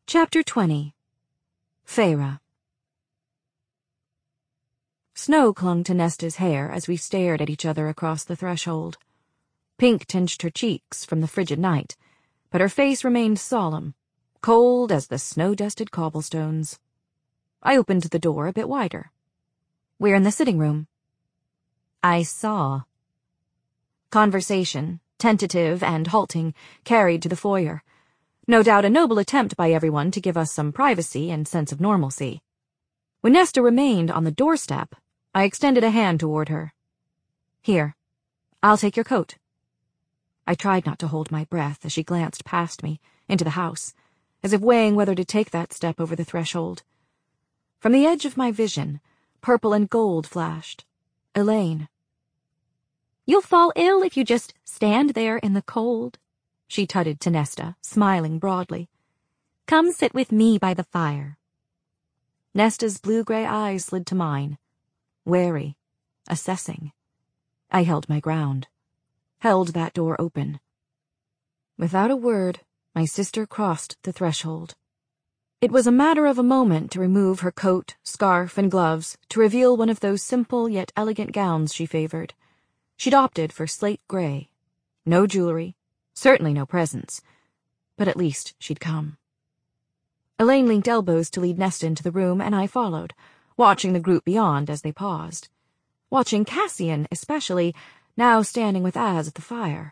Chapter 20. Feyre. Snow clung to Nesta's hair as we stared at each other across the threshold. Pink tinged her cheeks from the frigid night, but her face remained solemn, cold as the snow-dusted cobblestones. I opened the door a bit wider. "We're in the sitting room." "I saw." Conversation, tentative and halting, carried to the foyer. No doubt a noble attempt by everyone to give us some privacy and sense of normalcy. When Nesta remained on the doorstep, I extended a hand toward her. "Here, I'll take your coat." I tried not to hold my breath as she glanced past me, into the house, as if weighing whether to take that step over the threshold. From the edge of my vision, purple and gold flashed. Elaine. "You'll fall ill if you just stand there in the cold," she tutted to Nesta, smiling broadly. "Come sit with me by the fire." Nesta's blue-gray eyes slid to mine, wary, assessing. I held my ground, held that door open. Without a word, my sister crossed the threshold. It was a matter of a moment to remove her coat, scarf, and gloves to reveal one of those simple yet elegant gowns she favored. She'd opted for slate gray. No jewelry, certainly no presents, but at least she'd come. Elaine linked elbows to lead Nesta into the room, and I followed, watching the group beyond as they paused. Watching Cassian, especially, now standing with Az at the fire.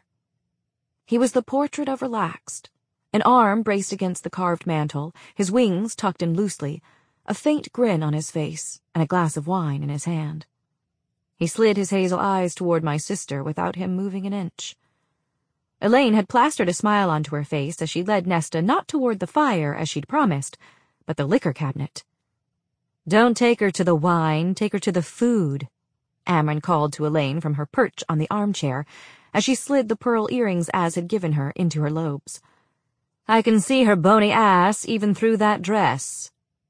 He was the portrait of relaxed, an arm braced against the carved mantel, his wings tucked in loosely, a faint grin on his face, and a glass of wine in his hand. He slid his hazel eyes toward my sister without him moving an inch. Elaine had plastered a smile onto her face as she led Nesta not toward the fire as she'd promised, but the liquor cabinet. "Don't take her to the wine, take her to the food," Amren called to Elaine from her perch on the armchair as she slid the pearl earrings Az had given her into her lobes. "I can see her bony ass even through that dress."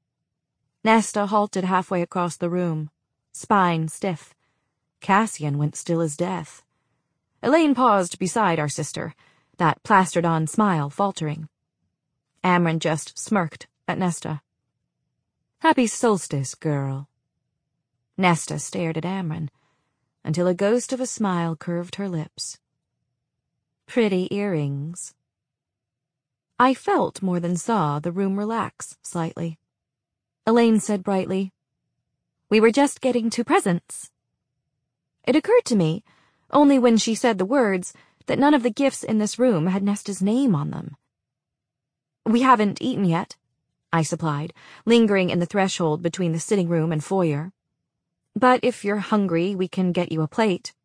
Nesta halted halfway across the room, spine stiff. Cassian went still as death. Elaine paused beside our sister, that plastered-on smile faltering. Amren just smirked at Nesta. "Happy solstice, girl." Nesta stared at Amren, until a ghost of a smile curved her lips. "Pretty earrings." I felt more than saw the room relax slightly. Elaine said brightly, "We were just getting to presents." It occurred to me, only when she said the words, that none of the gifts in this room had Nesta's name on them. "We haven't eaten yet," I supplied, lingering in the threshold between the sitting room and foyer. "But if you're hungry, we can get you a plate."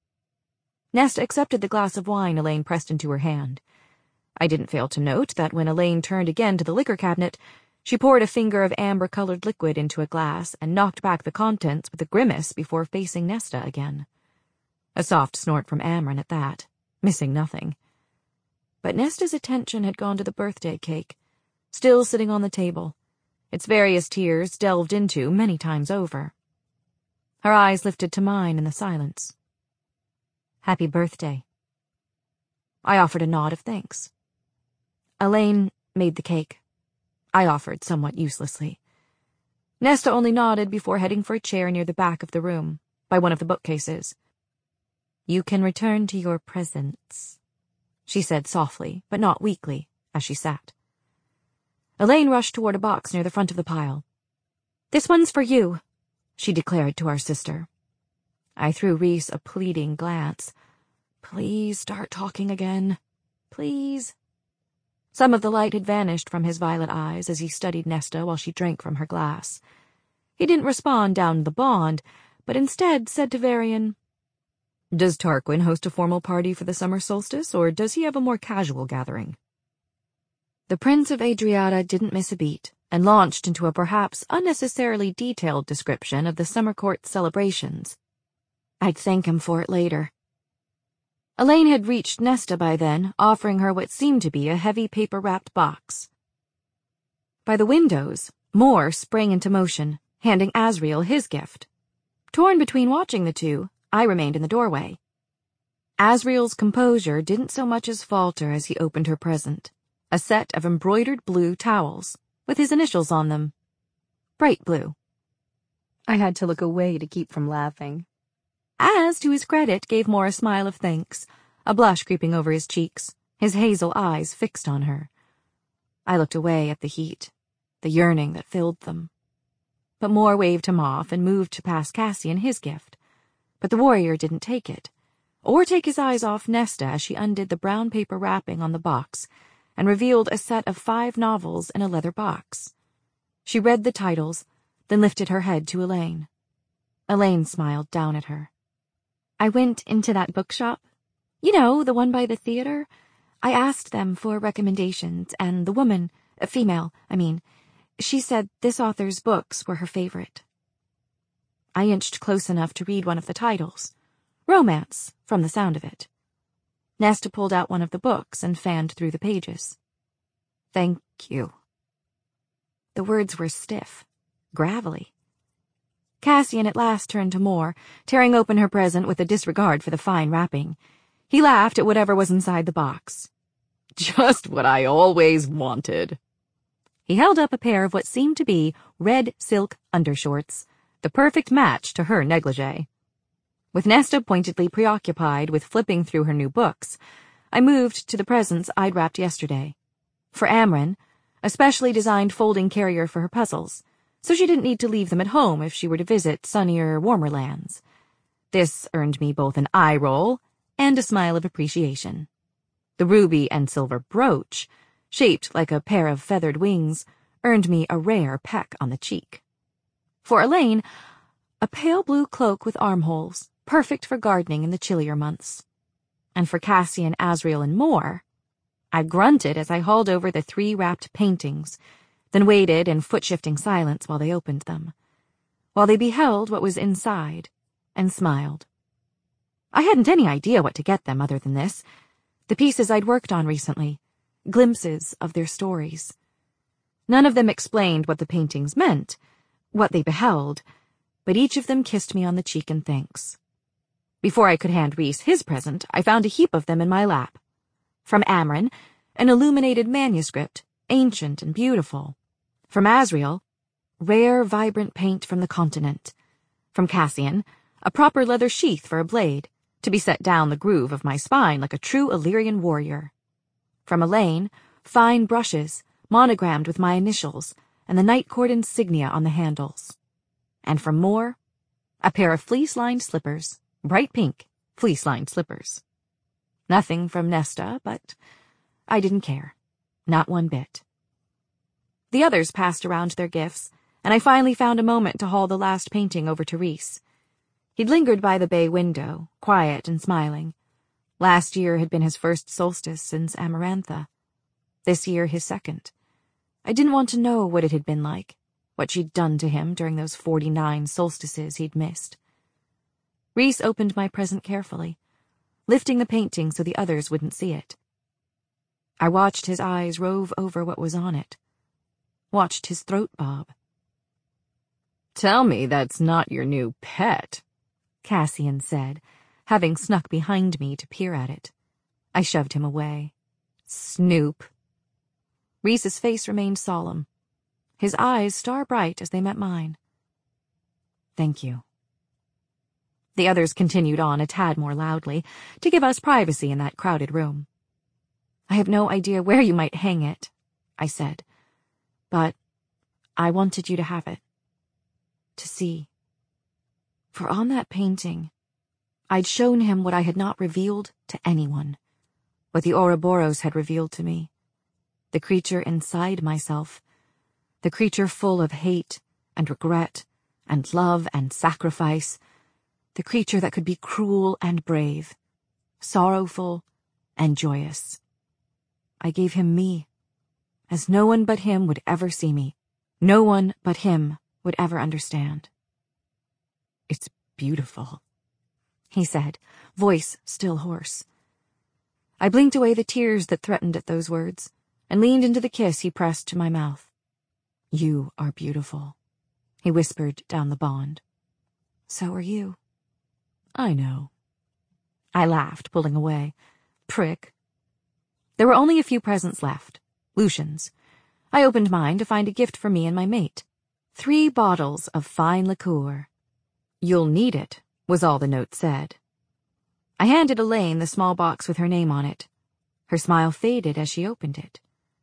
Nesta accepted the glass of wine Elaine pressed into her hand. I didn't fail to note that when Elaine turned again to the liquor cabinet, she poured a finger of amber-colored liquid into a glass and knocked back the contents with a grimace before facing Nesta again. A soft snort from Amren at that, missing nothing. But Nesta's attention had gone to the birthday cake, still sitting on the table, its various tiers delved into many times over. Her eyes lifted to mine in the silence. "Happy birthday." I offered a nod of thanks. Elaine made the cake. I offered somewhat uselessly. Nesta only nodded before heading for a chair near the back of the room, by one of the bookcases. "You can return to your presents," she said softly, but not weakly, as she sat. Elaine rushed toward a box near the front of the pile. "This one's for you," she declared to our sister. I threw Rhys a pleading glance. Please start talking again. Please. Some of the light had vanished from his violet eyes as he studied Nesta while she drank from her glass. He didn't respond down the bond, but instead said to Varian, "Does Tarquin host a formal party for the summer solstice, or does he have a more casual gathering?" The Prince of Adriata didn't miss a beat, and launched into a perhaps unnecessarily detailed description of the summer court celebrations. I'd thank him for it later. Elaine had reached Nesta by then, offering her what seemed to be a heavy paper-wrapped box. By the windows, Moore sprang into motion, handing Asriel his gift. Torn between watching the two, I remained in the doorway. Asriel's composure didn't so much as falter as he opened her present, a set of embroidered blue towels with his initials on them. Bright blue. I had to look away to keep from laughing. As, to his credit, gave Moore a smile of thanks, a blush creeping over his cheeks, his hazel eyes fixed on her. I looked away at the heat, the yearning that filled them. But Moore waved him off and moved to pass Cassian his gift. But the warrior didn't take it, or take his eyes off Nesta as she undid the brown paper wrapping on the box and revealed a set of 5 novels in a leather box. She read the titles, then lifted her head to Elaine. Elaine smiled down at her. I went into that bookshop. You know, the one by the theater. I asked them for recommendations, and the woman, a female, she said this author's books were her favorite. I inched close enough to read one of the titles. Romance, from the sound of it. Nesta pulled out one of the books and fanned through the pages. Thank you. The words were stiff, gravelly. Cassian at last turned to Moore, tearing open her present with a disregard for the fine wrapping. He laughed at whatever was inside the box. Just what I always wanted. He held up a pair of what seemed to be red silk undershorts, the perfect match to her negligee. With Nesta pointedly preoccupied with flipping through her new books, I moved to the presents I'd wrapped yesterday. For Amren, a specially designed folding carrier for her puzzles, so she didn't need to leave them at home if she were to visit sunnier, warmer lands. This earned me both an eye roll and a smile of appreciation. The ruby and silver brooch, shaped like a pair of feathered wings, earned me a rare peck on the cheek. For Elaine, a pale blue cloak with armholes, perfect for gardening in the chillier months. And for Cassian, Asriel, and Moore, I grunted as I hauled over the 3 wrapped paintings, then waited in foot-shifting silence while they opened them, while they beheld what was inside, and smiled. I hadn't any idea what to get them other than this, the pieces I'd worked on recently, glimpses of their stories. None of them explained what the paintings meant, what they beheld, but each of them kissed me on the cheek in thanks. Before I could hand Rhys his present, I found a heap of them in my lap. From Amren, an illuminated manuscript, ancient and beautiful. From Asriel, rare, vibrant paint from the continent. From Cassian, a proper leather sheath for a blade, to be set down the groove of my spine like a true Illyrian warrior. From Elaine, fine brushes, monogrammed with my initials, and the night cord insignia on the handles. And from Moore, a pair of fleece-lined slippers, bright pink, fleece-lined slippers. Nothing from Nesta, but I didn't care. Not one bit. The others passed around their gifts, and I finally found a moment to haul the last painting over to Rhys. He'd lingered by the bay window, quiet and smiling. Last year had been his first solstice since Amarantha. This year his second. I didn't want to know what it had been like, what she'd done to him during those 49 solstices he'd missed. Rhys opened my present carefully, lifting the painting so the others wouldn't see it. I watched his eyes rove over what was on it, watched his throat bob. Tell me that's not your new pet, Cassian said, having snuck behind me to peer at it. I shoved him away. Snoop. Rhys's face remained solemn, his eyes star-bright as they met mine. Thank you. The others continued on a tad more loudly, to give us privacy in that crowded room. I have no idea where you might hang it, I said, but I wanted you to have it. To see. For on that painting, I'd shown him what I had not revealed to anyone, what the Ouroboros had revealed to me, the creature inside myself, the creature full of hate and regret and love and sacrifice, the creature that could be cruel and brave, sorrowful and joyous. I gave him me, as no one but him would ever see me, no one but him would ever understand. It's beautiful, he said, voice still hoarse. I blinked away the tears that threatened at those words, and leaned into the kiss he pressed to my mouth. You are beautiful, he whispered down the bond. So are you. I know. I laughed, pulling away. Prick. There were only a few presents left, Lucian's. I opened mine to find a gift for me and my mate. 3 bottles of fine liqueur. "You'll need it," was all the note said. I handed Elaine the small box with her name on it. Her smile faded as she opened it.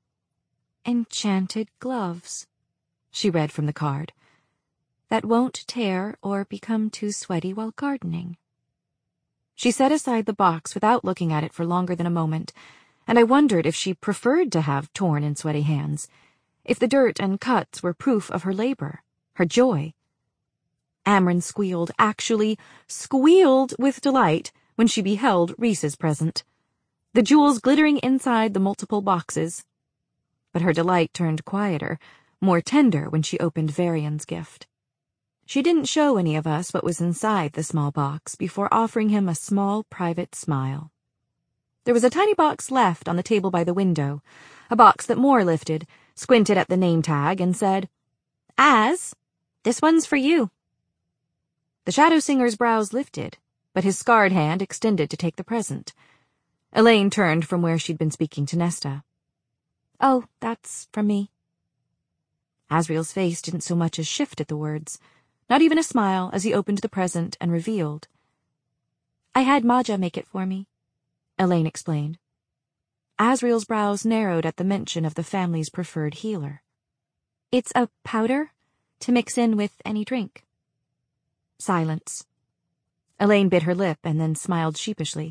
"Enchanted gloves," she read from the card, "that won't tear or become too sweaty while gardening." She set aside the box without looking at it for longer than a moment, and I wondered if she preferred to have torn and sweaty hands, if the dirt and cuts were proof of her labor, her joy. Amryn squealed, actually squealed with delight when she beheld Rhys's present, the jewels glittering inside the multiple boxes. But her delight turned quieter, more tender when she opened Varian's gift. She didn't show any of us what was inside the small box before offering him a small, private smile. There was a tiny box left on the table by the window, a box that Moore lifted, squinted at the name tag, and said, "Az, this one's for you." The Shadow Singer's brows lifted, but his scarred hand extended to take the present. Elaine turned from where she'd been speaking to Nesta. "Oh, that's from me." Asriel's face didn't so much as shift at the words, not even a smile as he opened the present and revealed. "I had Maja make it for me," Elaine explained. Asriel's brows narrowed at the mention of the family's preferred healer. "It's a powder to mix in with any drink." Silence. Elaine bit her lip and then smiled sheepishly.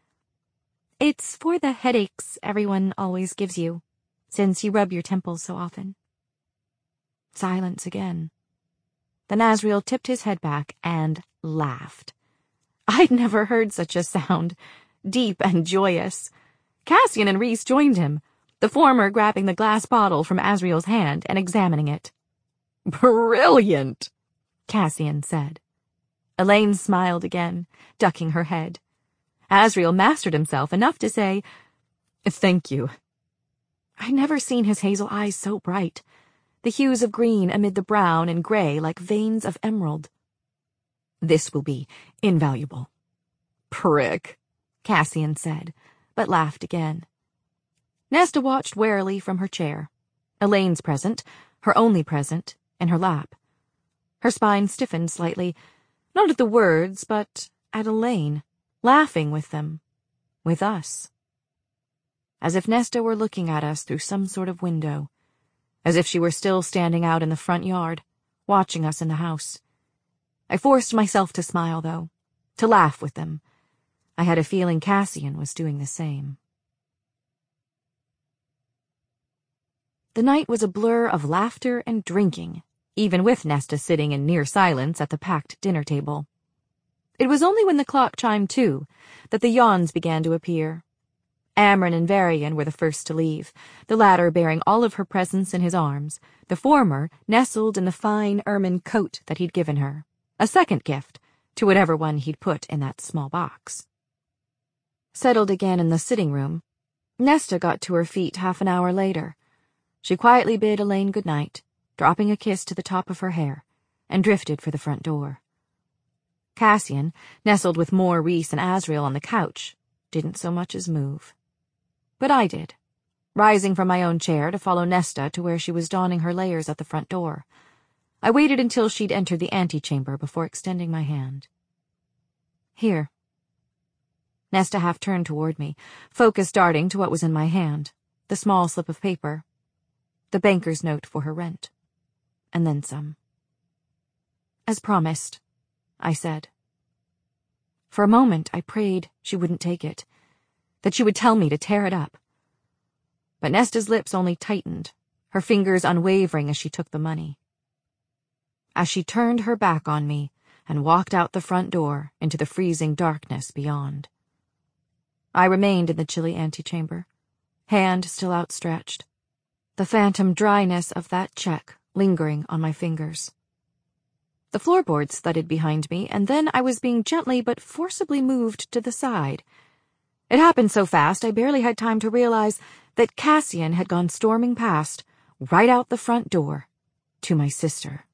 "It's for the headaches everyone always gives you, since you rub your temples so often." Silence again. Then Asriel tipped his head back and laughed. I'd never heard such a sound, deep and joyous. Cassian and Rhys joined him, the former grabbing the glass bottle from Asriel's hand and examining it. "Brilliant," Cassian said. Elaine smiled again, ducking her head. Asriel mastered himself enough to say, "Thank you." I'd never seen his hazel eyes so bright, the hues of green amid the brown and gray like veins of emerald. "This will be invaluable." "Prick," Cassian said, but laughed again. Nesta watched warily from her chair, Elaine's present, her only present, in her lap. Her spine stiffened slightly, not at the words, but at Elaine, laughing with them, with us. As if Nesta were looking at us through some sort of window, as if she were still standing out in the front yard, watching us in the house. I forced myself to smile, though, to laugh with them. I had a feeling Cassian was doing the same. The night was a blur of laughter and drinking, even with Nesta sitting in near silence at the packed dinner table. It was only when the clock chimed 2 that the yawns began to appear. Amryn and Varian were the first to leave, the latter bearing all of her presents in his arms, the former nestled in the fine ermine coat that he'd given her, a second gift to whatever one he'd put in that small box. Settled again in the sitting room, Nesta got to her feet half an hour later. She quietly bid Elaine good night, dropping a kiss to the top of her hair, and drifted for the front door. Cassian, nestled with Moore, Rhys, and Asriel on the couch, didn't so much as move. But I did, rising from my own chair to follow Nesta to where she was donning her layers at the front door. I waited until she'd entered the antechamber before extending my hand. "Here." Nesta half turned toward me, focus darting to what was in my hand, the small slip of paper, the banker's note for her rent, and then some. "As promised," I said. For a moment I prayed she wouldn't take it, that she would tell me to tear it up. But Nesta's lips only tightened, her fingers unwavering as she took the money. As she turned her back on me and walked out the front door into the freezing darkness beyond. I remained in the chilly antechamber, hand still outstretched, the phantom dryness of that check lingering on my fingers. The floorboards thudded behind me, and then I was being gently but forcibly moved to the side. It happened so fast I barely had time to realize that Cassian had gone storming past, right out the front door, to my sister.